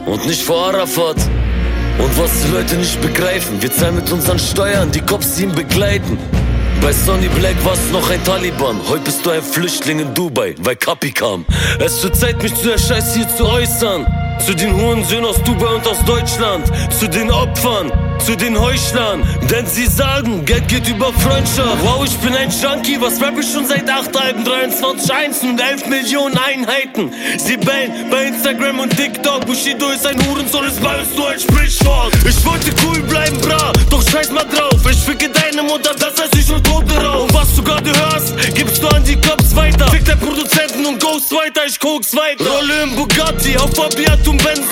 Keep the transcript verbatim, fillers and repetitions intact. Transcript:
und nicht vor Arafat. Und was die Leute nicht begreifen, wir zahlen mit unseren Steuern, die Cops, die ihn begleiten. Bei Sonny Black warst du noch ein Taliban, heute bist du ein Flüchtling in Dubai, weil Kapi kam. Es wird Zeit, mich zu der Scheiße hier zu äußern. Zu den Hurensöhnen aus Dubai und aus Deutschland, zu den Opfern, zu den Heuchlern. Denn sie sagen, Geld geht über Freundschaft. Wow, ich bin ein Junkie, was rap ich schon seit acht Alben, dreiundzwanzig eins und elf Millionen Einheiten. Sie bellen bei Instagram und TikTok, Bushido ist ein Hurensohn, ist bei uns nur ein Sprichwort. Ich wollte cool bleiben, bra, doch scheiß mal drauf. Ich ficke deine Mutter, das heißt ich hol Tote raus. Und was du gerade hörst, gibst du an die Cops weiter. Fick der Produzenten und Ghost weiter, ich koks weiter. Rolle im Bugatti, auf Fabiat und Benz